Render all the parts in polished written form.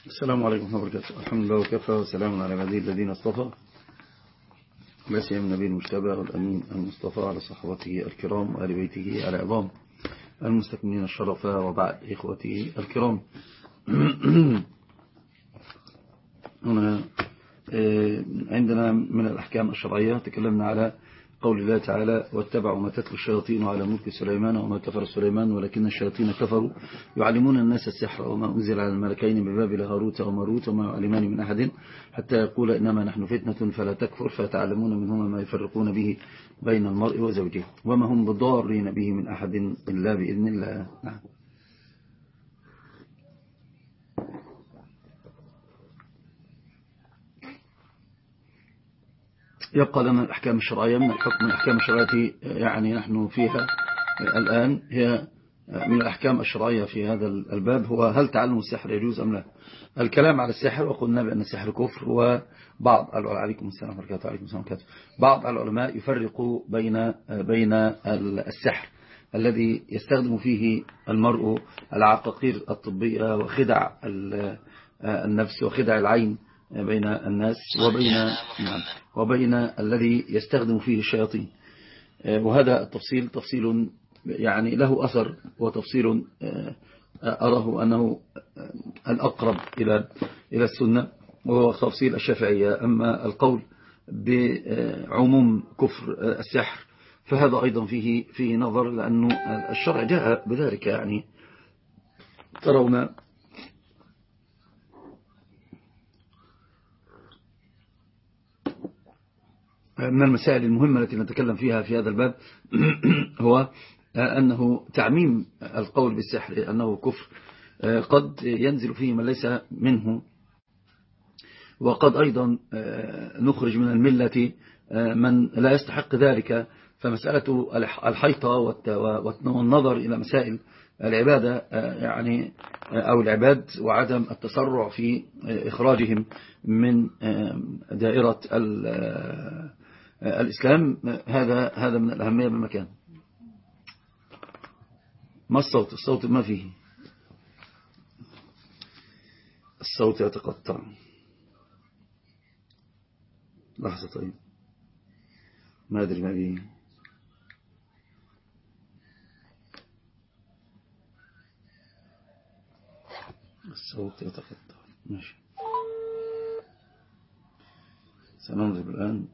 السلام عليكم ورحمة الله وبركاته. الحمد لله وكفى وسلام على عباده الذين اصطفى، لا سيما النبي المجتبى والأمين المصطفى على صحابته الكرام وآل بيته العظام المستكملين الشرف، وبعد إخوته الكرام. هنا عندنا من الأحكام الشرعية تكلمنا على قول الله تعالى: واتبعوا ما تتلو الشياطين على ملك سليمان وما كفر سليمان ولكن الشياطين كفروا يعلمون الناس السحر وما أنزل على الملكين ببابل هاروت وماروت وما يعلمان من أحد حتى يقول إنما نحن فتنة فلا تكفر، فيتعلمون منهما ما يفرقون به بين المرء وزوجه وما هم بضارين به من أحد إلا بإذن الله. يبقى لنا الأحكام الشرعية. من الحكم الأحكام الشرعية يعني نحن فيها الآن هي من الأحكام الشرعية في هذا الباب هو: هل تعلم السحر يجوز أم لا؟ الكلام على السحر، وقلنا بأن السحر كفر، وبعض عليكم السلام وبركاته عليكم السلام وبركاته بعض العلماء يفرقوا بين السحر الذي يستخدم فيه المرء العقاقير الطبية وخدع النفس وخدع العين بين الناس وبين الذي يستخدم فيه الشياطين. وهذا التفصيل تفصيل يعني له أثر، وتفصيل أراه أنه الأقرب إلى السنة، وهو تفصيل الشافعية. أما القول بعموم كفر السحر فهذا أيضا فيه نظر، لأنه الشرع جاء بذلك. يعني ترون من المسائل المهمة التي نتكلم فيها في هذا الباب هو أنه تعميم القول بالسحر أنه كفر قد ينزل فيه من ليس منه، وقد أيضا نخرج من الملة من لا يستحق ذلك. فمسألة الحيطة والنظر إلى مسائل العبادة يعني أو العباد وعدم التسرع في إخراجهم من دائرة الإسلام، هذا من الأهمية بمكان. ما الصوت ما فيه، الصوت يتقطع. لحظة طيب، ما أدري ما فيه. الصوت يتقطع. ماشي، سننظر الآن.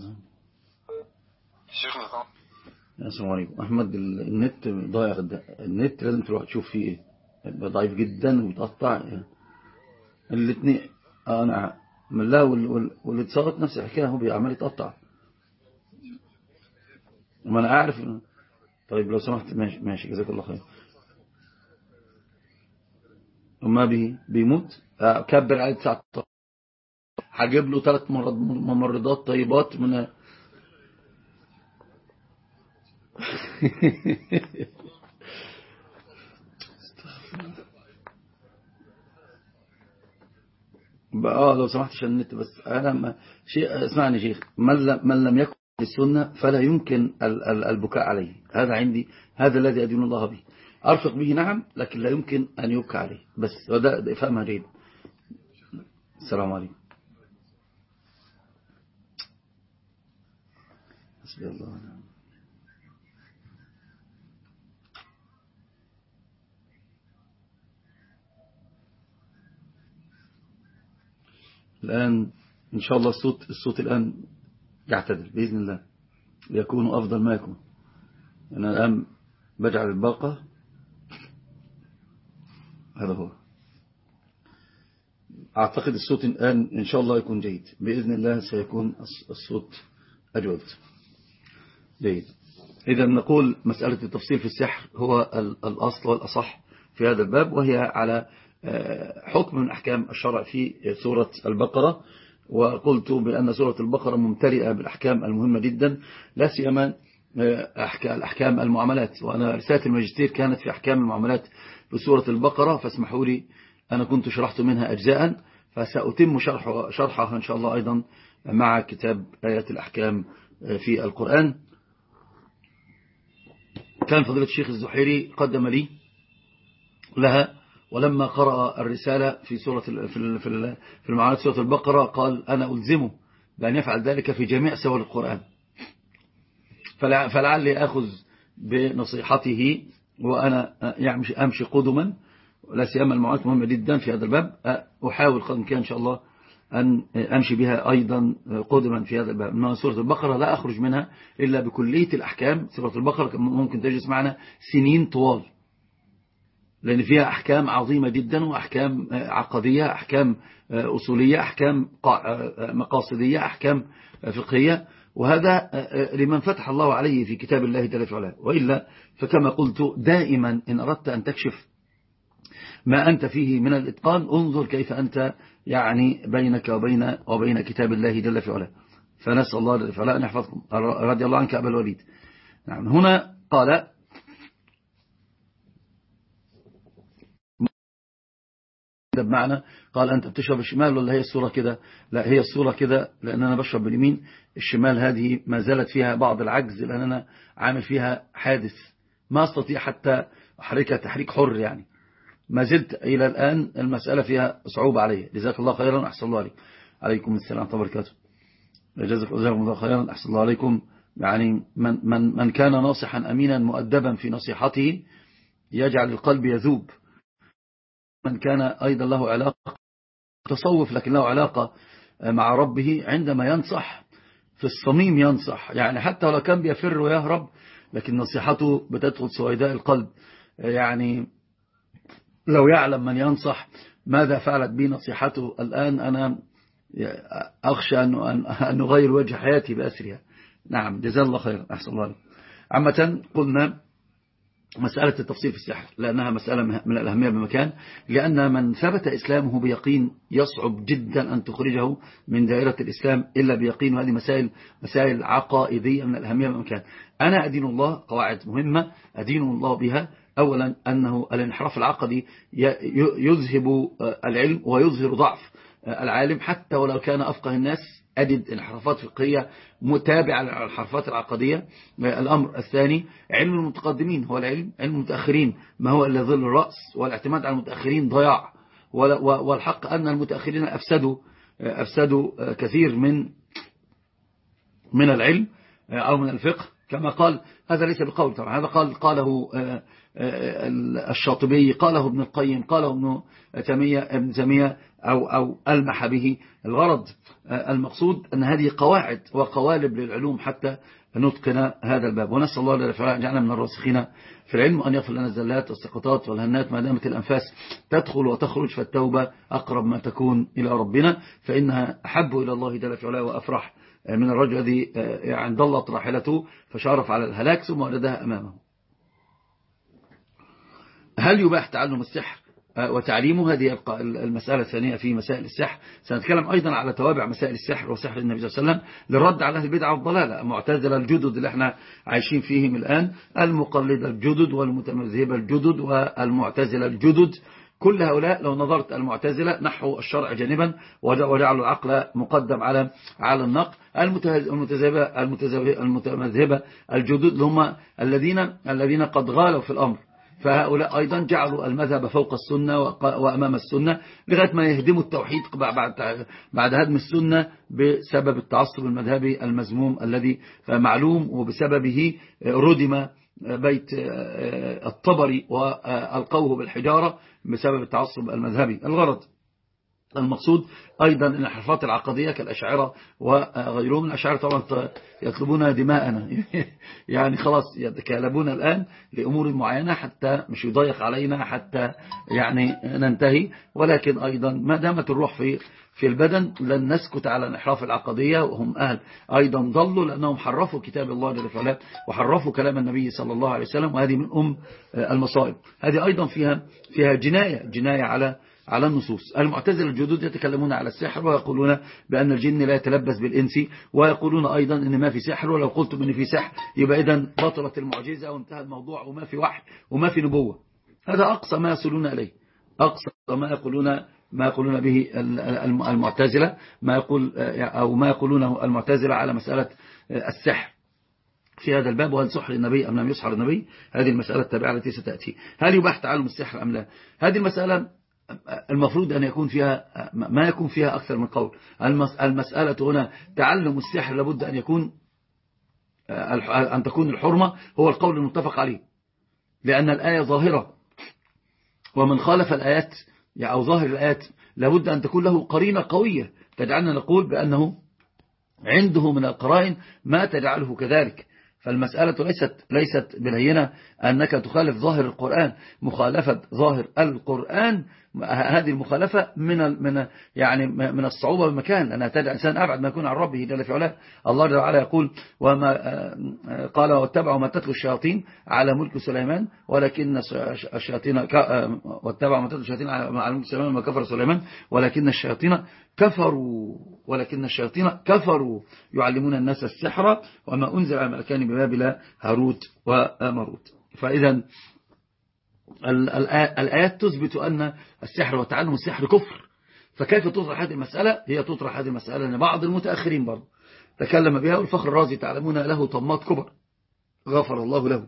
السلام عليكم. أحمد، النت ضايع. النت لازم تروح تشوف فيه إيه، يبقى ضعيف جدا وبتقطع الاثنين. أنا من لا والاتصالات نفس الحكاية، هو بيعمل يتقطع. ما أنا أعرف. طيب لو سمحت، ماشي جزاك الله خير. وما به بيموت، كبر عليه 19، هجيب له 3 ممرضات طيبات من بقى لو سمحت عشان النت بس. انا شيء اسمعني شيخ، من لم يكن السنة فلا يمكن البكاء عليه. هذا عندي، هذا الذي أدين الله به. أرفق به نعم، لكن لا يمكن أن يبكى عليه. بس وده فهمها جيد. السلام عليكم. حسبي الله ونعم. الآن إن شاء الله الصوت الآن يعتدل بإذن الله، ليكون أفضل ما يكون. أنا الآن بجعل الباقة، هذا هو. أعتقد الصوت الآن إن شاء الله يكون جيد بإذن الله، سيكون الصوت أجود جيد. إذا نقول مسألة التفصيل في السحر هو الأصل والأصح في هذا الباب، وهي على حكم من أحكام الشرع في سورة البقرة. وقلت بأن سورة البقرة ممتلئة بالأحكام المهمة جدا، لا سيما الأحكام المعاملات. وأنا رسالة الماجستير كانت في أحكام المعاملات في سورة البقرة، فاسمحوا لي، أنا كنت شرحت منها أجزاء، فسأتم شرحها إن شاء الله أيضا مع كتاب آيات الأحكام في القرآن. كان فضيلة الشيخ الزحيري قدم لي لها، ولما قرأ الرسالة في سورة في المعارض سورة البقرة قال أنا ألزمه بأن يفعل ذلك في جميع سور القرآن. فلعلي أخذ بنصيحته وأنا أمشي قدما، لا سيما المعارض مهمة جدا في هذا الباب، أحاول قدر الإمكان إن شاء الله أن أمشي بها أيضا قدما في هذا الباب. إنما سورة البقرة لا أخرج منها إلا بكلية الأحكام. سورة البقرة ممكن تجلس معنا سنين طوال، لأن فيها أحكام عظيمة جدا، وأحكام عقدية، أحكام أصولية، أحكام مقاصدية، أحكام فقهية، وهذا لمن فتح الله عليه في كتاب الله جل وعلا. وإلا فكما قلت دائما إن أردت أن تكشف ما أنت فيه من الإتقان انظر كيف أنت يعني بينك وبين كتاب الله جل وعلا. فنسأل الله جل وعلا أن يحفظكم. رضي الله عنك أبا الوليد. نعم. هنا قال بمعنى قال أنت بتشرب الشمال ولا هي الصورة كده؟ لا، هي الصورة كده لأن أنا بشرب باليمين. الشمال هذه ما زالت فيها بعض العجز لأن أنا عامل فيها حادث ما أستطيع حتى أحركها تحريك حر، يعني ما زلت إلى الآن المسألة فيها صعوبة علي. جزاك الله خيرا، أحسن الله عليك. عليكم السلام ورحمة الله وبركاته. جزاك الله خيرا، أحسن الله عليكم. يعني من كان ناصحا أمينا مؤدبا في نصيحته يجعل القلب يذوب. من كان أيضا له علاقة تصوف لكن له علاقة مع ربه عندما ينصح في الصميم ينصح، يعني حتى لو كان بيفر ويهرب لكن نصيحته بتدخل سويداء القلب. يعني لو يعلم من ينصح ماذا فعلت بي نصيحته الآن أنا أخشى أن نغير وجه حياتي بأسرها. نعم، جزا الله خير، أحسن الله عليك. عامة قلنا مسألة التفصيل في السحر لأنها مسألة من الأهمية بمكان، لأن من ثبت إسلامه بيقين يصعب جدا أن تخرجه من دائرة الإسلام إلا بيقين. وهذه مسائل عقائدية من الأهمية بمكان. أنا أدين الله قواعد مهمة أدين الله بها. أولا أنه الانحراف العقدي يذهب العلم ويظهر ضعف العالم حتى ولو كان أفقه الناس. أجد انحرافات فقهية متابعة للانحرافات العقدية. الأمر الثاني علم المتقدمين هو علم المتأخرين ما هو إلا ظل الرأس، والاعتماد على المتأخرين ضياع. والحق أن المتأخرين أفسدوا كثير من العلم أو من الفقه كما قال. هذا ليس بقول طبعا، هذا قاله الشاطبي، قاله ابن القيم، قاله ابن تيمية أو ألمح به. الغرض المقصود أن هذه قواعد وقوالب للعلوم حتى نتقن هذا الباب. ونسأل الله جل وعلا أن يجعلنا من الراسخين في العلم وأن يغفر لنا الزلات والسقطات والهنات ما دامت الأنفاس تدخل وتخرج. فالتوبة أقرب ما تكون إلى ربنا فإنها أحب إلى الله جل وعلا وأفرح من الرجل الذي يعني ضلت راحلته فشارف على الهلاك ثم وجدها أمامه. هل يباح تعلم السحر وتعليمه؟ هذه المسألة الثانية في مسائل السحر. سنتكلم أيضا على توابع مسائل السحر وسحر النبي صلى الله عليه وسلم للرد على أهل البدع والضلالة. المعتزلة الجدد اللي احنا عايشين فيهم الآن، المقلدة الجدد والمتمذهبة الجدد والمعتزلة الجدد، كل هؤلاء لو نظرت المعتزلة نحو الشرع جانبا وجعلوا العقل مقدم على النقل. المتمذهبة الجدد هم الذين قد غالوا في الأمر، فهؤلاء أيضا جعلوا المذهب فوق السنة وأمام السنة لغاية ما يهدموا التوحيد بعد هدم السنة بسبب التعصب المذهبي المذموم الذي معلوم وبسببه ردم بيت الطبري وألقوه بالحجارة بسبب التعصب المذهبي. الغرض المقصود أيضا الانحرافات العقدية كالأشاعرة وغيرهم. الأشاعرة طبعا يطلبون دماءنا يعني خلاص يتكالبون الآن لأمور معينة حتى مش يضيق علينا حتى يعني ننتهي. ولكن أيضا ما دامت الروح في البدن لن نسكت على الانحراف العقدية، وهم أهل أيضا ضلوا لأنهم حرفوا كتاب الله جل وعلا وحرفوا كلام النبي صلى الله عليه وسلم، وهذه من المصائب. هذه أيضا فيها جناية على النصوص. المعتزلة الجدد يتكلمون على السحر ويقولون بأن الجن لا يتلبس بالإنس، ويقولون أيضا أن ما في سحر، ولو قلتم أن في سحر يبقى إذن بطلت المعجزة وانتهى الموضوع وما في وحي وما في نبوة. هذا أقصى ما يصلون إليه، أقصى ما يقولون به المعتزلة، ما يقولونه المعتزلة على مسألة السحر. في هذا الباب، وهل سحر النبي أم لم يسحر النبي؟ هذه المسألة التابعة التي ستأتي. هل يباح تعلم السحر أم لا؟ هذه المسألة المفروض أن يكون فيها ما يكون فيها أكثر من قول. المسألة هنا تعلم السحر لابد أن يكون أن تكون الحرمة هو القول المتفق عليه، لأن الآية ظاهرة، ومن خالف الآيات أو ظاهر الآيات لابد أن تكون له قرينة قوية تجعلنا نقول بأنه عنده من القرائن ما تجعله كذلك. فالمسألة ليست بلينة أنك تخالف ظاهر القرآن. مخالفة ظاهر القرآن هذه المخالفة من الصعوبة بمكان، لأنها تدع إنسان أبعد ما يكون عن ربه جل في علاه. الله جل وعلا يقول وما قال واتبعوا ما تتلو الشياطين على ملك سليمان ولكن الشياطين واتبعوا ما تتلو الشياطين على ملك سليمان وما كفر سليمان ولكن الشياطين كفروا يعلمون الناس السحر وما أنزل على ملكان ببابل هاروت وماروت. فإذا الآيات تثبت أن السحر وتعلم السحر كفر. فكيف تطرح هذه المسألة؟ هي تطرح هذه المسألة أن بعض المتأخرين برضو تكلم بها، والفخر الرازي تعلمون له طمات كبر غفر الله له.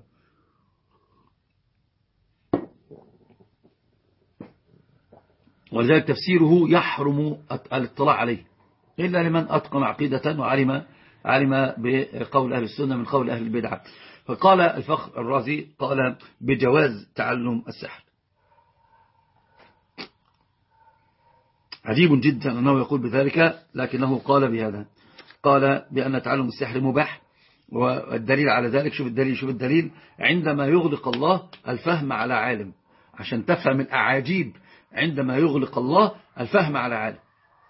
ولذلك تفسيره يحرم الاطلاع عليه إلا لمن أتقن عقيدة وعلم بقول أهل السنة من قول أهل البدعة. فقال الفخر الرازي قال بجواز تعلم السحر. عجيب جدا أنه يقول بذلك، لكنه قال بهذا، قال بأن تعلم السحر مباح. والدليل على ذلك شوف الدليل عندما يغلق الله الفهم على عالم، عشان تفهم الأعاجيب عندما يغلق الله الفهم على عالم.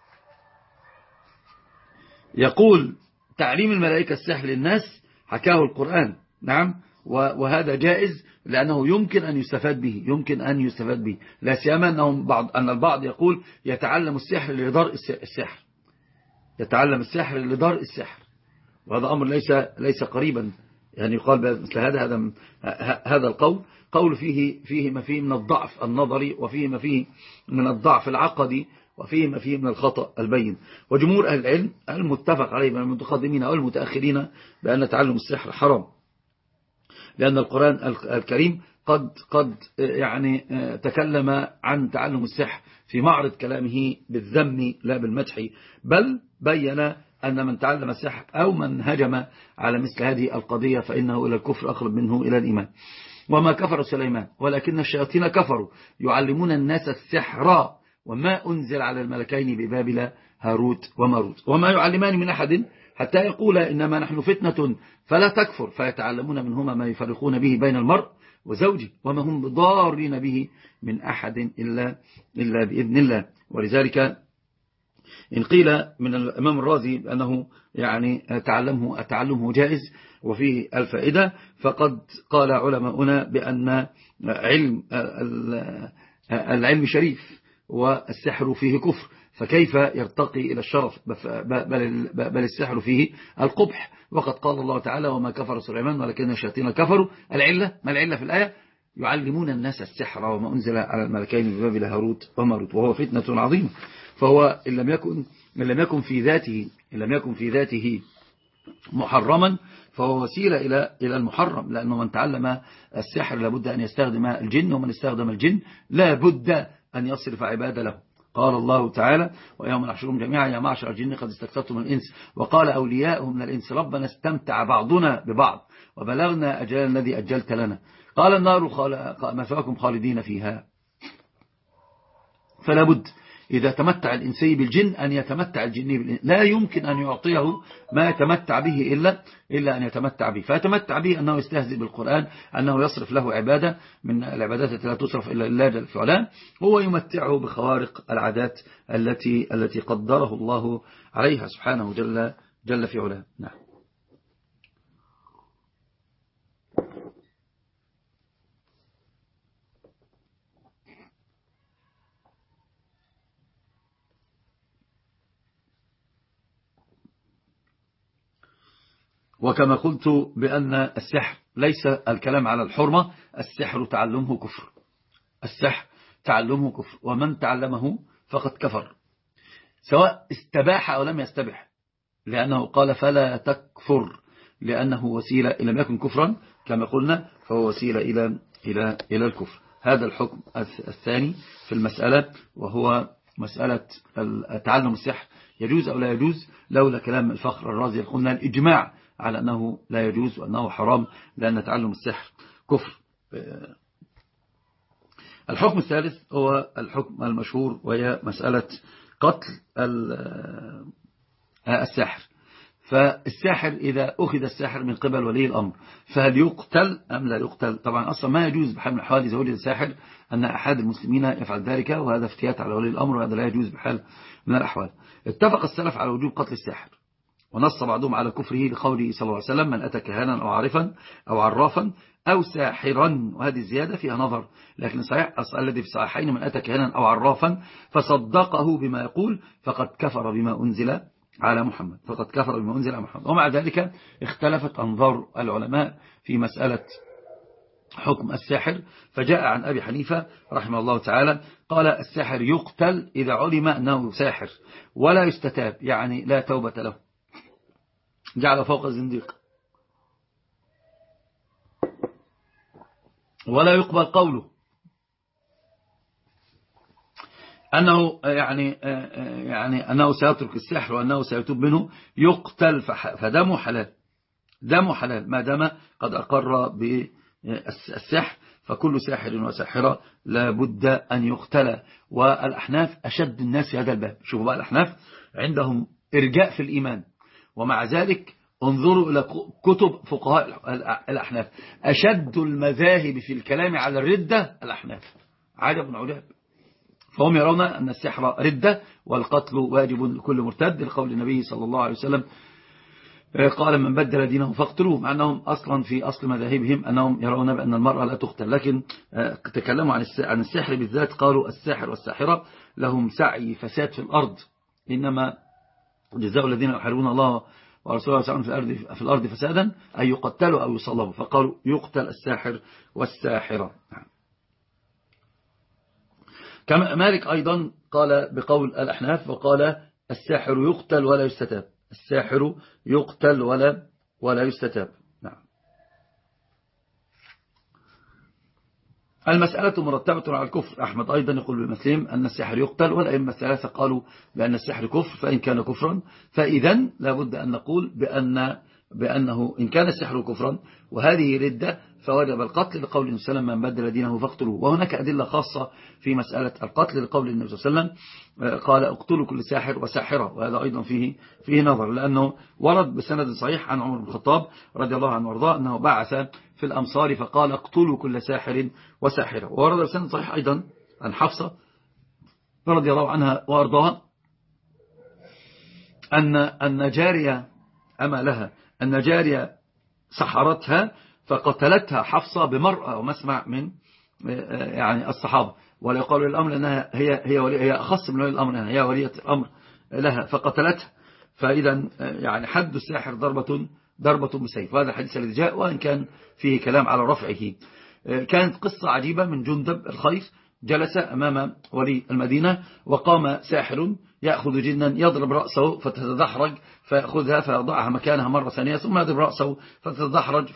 يقول تعليم الملائكة السحر للناس حكاه القرآن، نعم، وهذا جائز لأنه يمكن أن يستفاد به، لا سيما أن البعض يقول يتعلم السحر لدرء السحر، يتعلم السحر لدرء السحر، وهذا أمر ليس قريبا. يعني يقال مثل هذا قول فيه ما فيه من الضعف النظري، وفيه ما فيه من الضعف العقدي، وفيه ما فيه من الخطأ البين. وجمهور أهل العلم المتفق عليه من المتقدمين أو المتأخرين بأن تعلم السحر حرام، لأن القرآن الكريم قد يعني تكلم عن تعلم السحر في معرض كلامه بالذم لا بالمدح، بل بين أن من تعلم السحر أو من هجم على مثل هذه القضية فإنه إلى الكفر أقرب منه إلى الإيمان. وما كفر سليمان ولكن الشياطين كفروا يعلمون الناس السحر وما أنزل على الملكين ببابل هاروت وماروت وما يعلمان من أحد حتى يقول إنما نحن فتنة فلا تكفر، فيتعلمون منهما ما يفرقون به بين المرء وزوجه وما هم بضارين به من أحد إلا بإذن الله. ولذلك إن قيل من الإمام الرازي بأنه يعني تعلمه جائز وفيه الفائدة، فقد قال علماؤنا بأن العلم شريف والسحر فيه كفر، فكيف يرتقي إلى الشرف؟ بل السحر فيه القبح. وقد قال الله تعالى وما كفر سليمان ولكن الشياطين كفروا. ما العلة في الآية؟ يعلمون الناس السحر وما أنزل على الملكين ببابل هاروت وماروت وهو فتنة عظيمة. فهو إن لم يكن في ذاته محرما فهو وسيلة إلى المحرم، لأنه من تعلم السحر لابد أن يستخدم الجن، ومن استخدم الجن لابد أن يصرف عبادة له. قال الله تعالى ويوم نحشرهم جميعا يا معشر الجن قد استكثرتم من الإنس وقال أولياؤهم من الإنس ربنا استمتع بعضنا ببعض وبلغنا أجل الذي أجلت لنا قال النار مثواكم خالدين فيها. فلا بد إذا تمتع الإنسي بالجن أن يتمتع الجني بالإنس، لا يمكن أن يعطيه ما يتمتع به إلا أن يتمتع به. فيتمتع به أنه يستهزئ بالقرآن، أنه يصرف له عبادة من العبادات التي لا تصرف إلا لله جل في علاه، هو يمتعه بخوارق العادات التي قدره الله عليها سبحانه جل في علاه. نعم. وكما قلت بأن السحر ليس الكلام على الحرمة، السحر تعلمه كفر، ومن تعلمه فقد كفر سواء استباح أو لم يستبح، لأنه قال فلا تكفر، لأنه وسيلة إن لم يكن كفرا كما قلنا فهو وسيلة إلى الكفر. هذا الحكم الثاني في المسألة، وهو مسألة تعلم السحر يجوز أو لا يجوز. لولا كلام الفخر الرازي قلنا الإجماع على أنه لا يجوز وأنه حرام، لأن تعلم السحر كفر. الحكم الثالث هو الحكم المشهور، وهي مسألة قتل الساحر. فالساحر إذا أخذ الساحر من قبل ولي الأمر فهل يقتل أم لا يقتل؟ طبعا أصلا ما يجوز بحال من الأحوال إذا وجد الساحر أن أحد المسلمين يفعل ذلك، وهذا افتيات على ولي الأمر، وهذا لا يجوز بحال من الأحوال. اتفق السلف على وجوب قتل الساحر، ونص بعضهم على كفره لقوله صلى الله عليه وسلم: من أتى كهانا أو عارفا أو عرافا أو ساحرا. وهذه الزيادة فيها نظر، لكن صحيح الذي في الصحيحين: من أتى كهانا أو عرافا فصدقه بما يقول فقد كفر بما أنزل على محمد، فقد كفر بما أنزل على محمد. ومع ذلك اختلفت أنظار العلماء في مسألة حكم الساحر. فجاء عن أبي حنيفة رحمه الله تعالى قال: الساحر يقتل إذا علم أنه ساحر ولا يستتاب، يعني لا توبة له، جعل فوق الزنديق، ولا يقبل قوله أنه يعني أنه سيترك السحر وأنه سيتوب منه، يقتل. فدمه حلال، دمه حلال ما دام قد أقر بالسحر. فكل ساحر وساحرة لا بد أن يقتل. والأحناف أشد الناس في هذا الباب. شوفوا بقى، الأحناف عندهم إرجاء في الإيمان، ومع ذلك انظروا إلى كتب فقهاء الأحناف، أشد المذاهب في الكلام على الردة الأحناف. عجب عجاب. فهم يرون أن السحر ردة والقتل واجب لكل مرتد، لقول النبي صلى الله عليه وسلم قال: من بدل دينه فاقتلوه. مع أنهم أصلا في أصل مذاهبهم أنهم يرون بأن المرأة لا تقتل، لكن تكلموا عن السحر بالذات، قالوا: الساحر والساحرة لهم سعي فساد في الأرض، إنما جزاء الذين يحاربون الله ورسوله ويسعون في الأرض فسادا أن يقتلوا أو يصلبوا. فقالوا: يقتل الساحر والساحرة. كما مالك أيضا قال بقول الأحناف، وقال: الساحر يقتل ولا يستتاب، الساحر يقتل ولا يستتاب. نعم. المسألة مرتبة على الكفر. أحمد أيضا يقول بمسلم أن الساحر يقتل، والأئمة الثلاثة قالوا بأن السحر كفر، فإن كان كفرا فإذا لابد أن نقول بأنه إن كان السحر كفرا وهذه ردة فوجب القتل، لقول النبي صلى الله عليه وسلم: من بدل دينه فاقتلوه. وهناك أدلة خاصة في مسألة القتل، لقول النبي صلى الله عليه وسلم قال: اقتلوا كل ساحر وساحرة. وهذا أيضا فيه نظر، لأنه ورد بسند صحيح عن عمر بن الخطاب رضي الله عنه وارضاه أنه بعث في الأمصار فقال: اقتلوا كل ساحر وساحرة. وورد بسند صحيح أيضا عن حفصة رضي الله عنها وارضاها أن جارية أما لها أن جارية سحرتها فقتلتها حفصة بمرأة ومسمع من يعني الصحابة، ولا يقال للأمر أنها هي أخص من ولي الأمر، هي ولية الأمر لها فقتلتها. فإذا يعني حد الساحر ضربة بسيف. وهذا الحديث الذي جاء، وإن كان فيه كلام على رفعه. كانت قصة عجيبة من جندب الخير، جلس أمام ولي المدينة وقام ساحر يأخذ جنا يضرب رأسه فتتدحرج، فيأخذها فيضعها مكانها مرة ثانية، ثم يضرب رأسه فتتدحرج،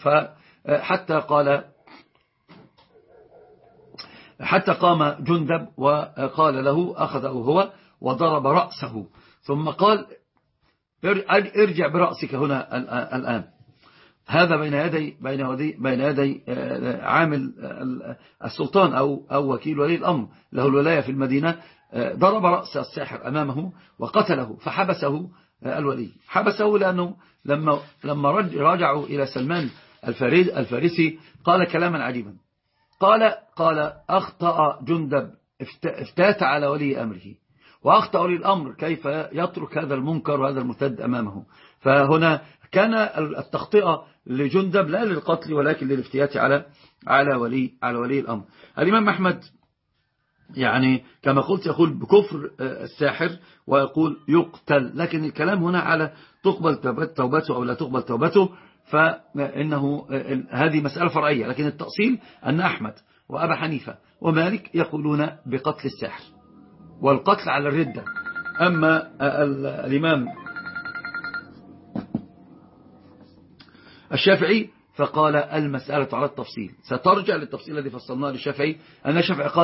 حتى قام جندب وقال له، أخذه هو وضرب رأسه، ثم قال: ارجع برأسك هنا الآن. هذا بين يدي عامل السلطان أو وكيل ولي الأمر له الولاية في المدينة. ضرب رأس الساحر أمامه وقتله، فحبسه الولي، حبسه لأنه لما رجعوا إلى سلمان الفارسي قال كلاما عجيبا. قال: أخطأ جندب، افتات على ولي أمره، وأخطأ ولي الأمر كيف يترك هذا المنكر وهذا المرتد أمامه. فهنا كان التخطئة لجندب لا للقتل ولكن للافتيات على ولي الأمر. الإمام أحمد يعني كما قلت يقول بكفر الساحر ويقول يقتل، لكن الكلام هنا على تقبل توبته أو لا تقبل توبته، فإنه هذه مسألة فرعية. لكن التأصيل أن أحمد وأبا حنيفة ومالك يقولون بقتل الساحر والقتل على الردة. أما الشافعي فقال المسألة على التفصيل. سترجع للتفصيل الذي فصلناه للشافعي، أن الشافعي قال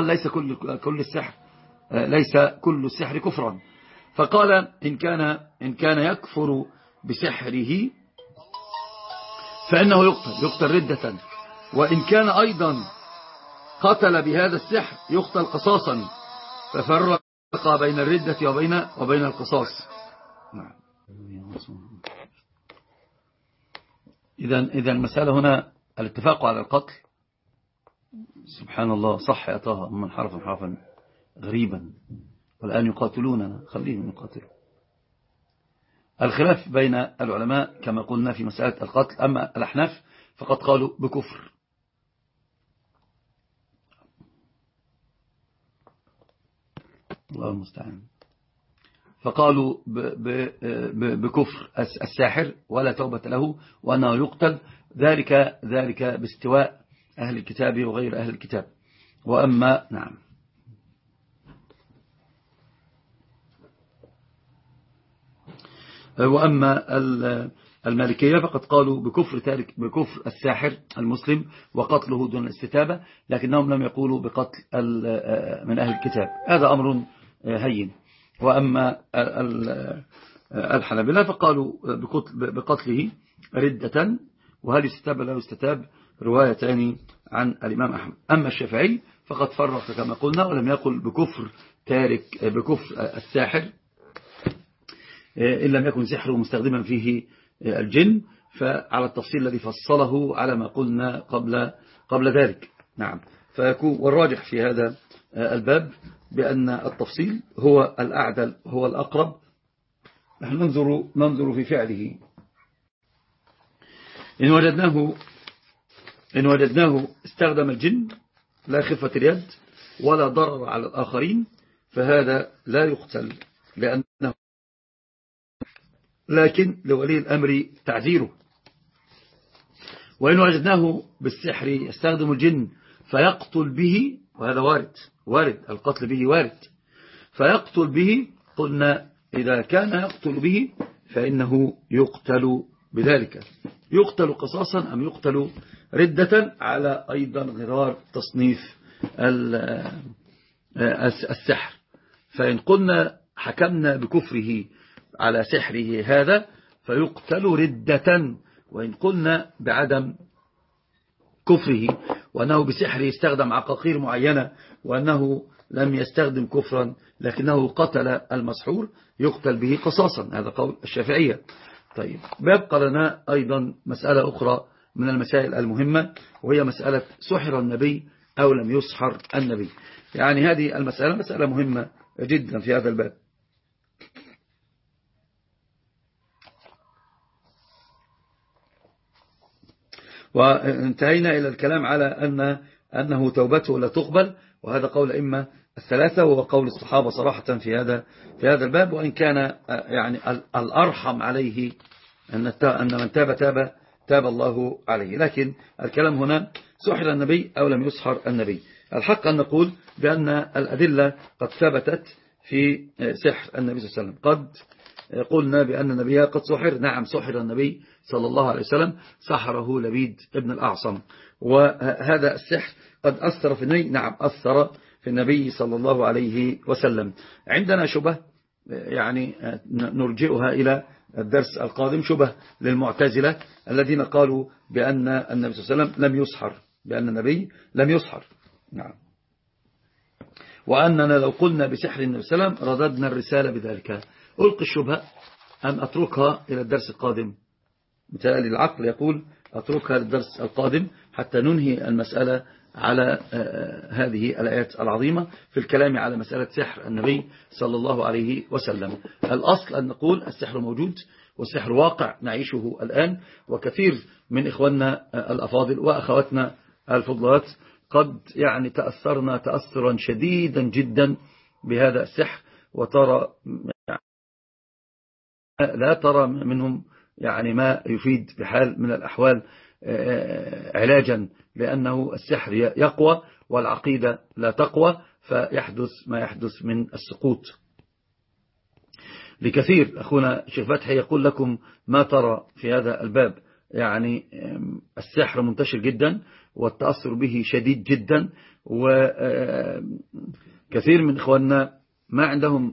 ليس كل السحر كفرا. فقال إن كان يكفر بسحره فإنه يقتل ردة، وإن كان أيضا قتل بهذا السحر يقتل قصاصا، ففرق بين الردة وبين القصاص. إذا المسألة هنا الاتفاق على القتل. سبحان الله، صح يا طه، من حرفا غريبا، والآن يقاتلوننا، خليهم يقاتلوا. الخلاف بين العلماء كما قلنا في مسألة القتل. أما الأحناف فقد قالوا بكفر، الله المستعان، فقالوا بكفر الساحر ولا توبة له وأنه يقتل، ذلك باستواء أهل الكتاب وغير أهل الكتاب. وأما المالكية فقد قالوا بكفر الساحر المسلم وقتله دون الاستتابة، لكنهم لم يقولوا بقتل من أهل الكتاب، هذا أمر هين. وأما الحنابلة فقالوا بقتله ردة، وهل يستتاب لا يستتاب روايتان عن الإمام أحمد. أما الشافعي فقد فرق كما قلنا، ولم يقل بكفر الساحر إن لم يكن سحره مستخدما فيه الجن، فعلى التفصيل الذي فصله على ما قلنا قبل ذلك. فيكون والراجح في هذا الباب بأن التفصيل هو الأعدل، هو الأقرب. نحن ننظر في فعله، إن وجدناه استخدم الجن لا خفة اليد ولا ضرر على الآخرين فهذا لا يقتل، لكن لولي الأمر تعذيره. وإن وجدناه بالسحر يستخدم الجن فيقتل به، وهذا وارد القتل به وارد، فيقتل به، قلنا إذا كان يقتل به فإنه يقتل بذلك، يقتل قصاصا أم يقتل ردة، على أيضا غرار تصنيف السحر. فإن قلنا حكمنا بكفره على سحره هذا فيقتل ردة، وإن قلنا بعدم كفره وأنه بسحره استخدم عقاقير معينة وأنه لم يستخدم كفرا لكنه قتل المسحور يقتل به قصاصا، هذا قول الشافعية. طيب، بيبقى لنا أيضا مسألة أخرى من المسائل المهمة، وهي مسألة سحر النبي أو لم يسحر النبي. يعني هذه المسألة مسألة مهمة جدا في هذا الباب. وانتهينا إلى الكلام على أنه توبته لا تقبل، وهذا قول إما الثلاثة، وهو قول الصحابة صراحة في هذا الباب. وإن كان يعني الأرحم عليه أن من تاب الله عليه، لكن الكلام هنا سحر النبي أو لم يسحر النبي. الحق أن نقول بأن الأدلة قد ثبتت في سحر النبي صلى الله عليه وسلم. قد قلنا بأن النبي قد سحر، نعم سحر النبي صلى الله عليه وسلم، سحره لبيد ابن الأعصم، وهذا السحر قد أثر في النبي، نعم أثر في النبي صلى الله عليه وسلم. عندنا شبه يعني نرجئها إلى الدرس القادم، شبه للمعتزلة الذين قالوا بأن النبي صلى الله عليه وسلم لم يسحر، بأن النبي لم يسحر، نعم، وأننا لو قلنا بسحر النبي صلى الله عليه وسلم رددنا الرسالة بذلك. ألقي الشبهة أم أتركها إلى الدرس القادم؟ بالتالي العقل يقول أتركها للدرس القادم حتى ننهي المسألة على هذه الآيات العظيمة في الكلام على مسألة سحر النبي صلى الله عليه وسلم. الأصل أن نقول السحر موجود والسحر واقع نعيشه الآن، وكثير من إخواننا الأفاضل وأخواتنا الفضلات قد يعني تأثرنا تأثرا شديدا جدا بهذا السحر، وترى لا ترى منهم يعني ما يفيد بحال من الأحوال علاجا، لأنه السحر يقوى والعقيدة لا تقوى، فيحدث ما يحدث من السقوط لكثير. أخونا شيخ فتحي يقول لكم ما ترى في هذا الباب، يعني السحر منتشر جدا والتأثر به شديد جدا، وكثير من إخواننا ما عندهم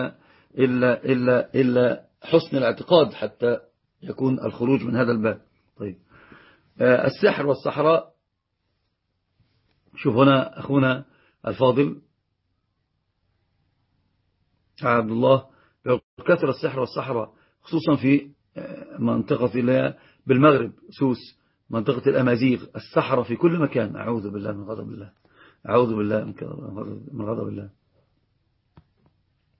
إلا حسن الاعتقاد حتى يكون الخروج من هذا الباب. طيب، السحر والسحرة، شوف هنا أخونا الفاضل عبد الله كثر السحر والسحرة خصوصا في منطقة اللي بالمغرب، سوس، منطقة الأمازيغ، السحرة في كل مكان. أعوذ بالله من غضب الله، أعوذ بالله من غضب الله.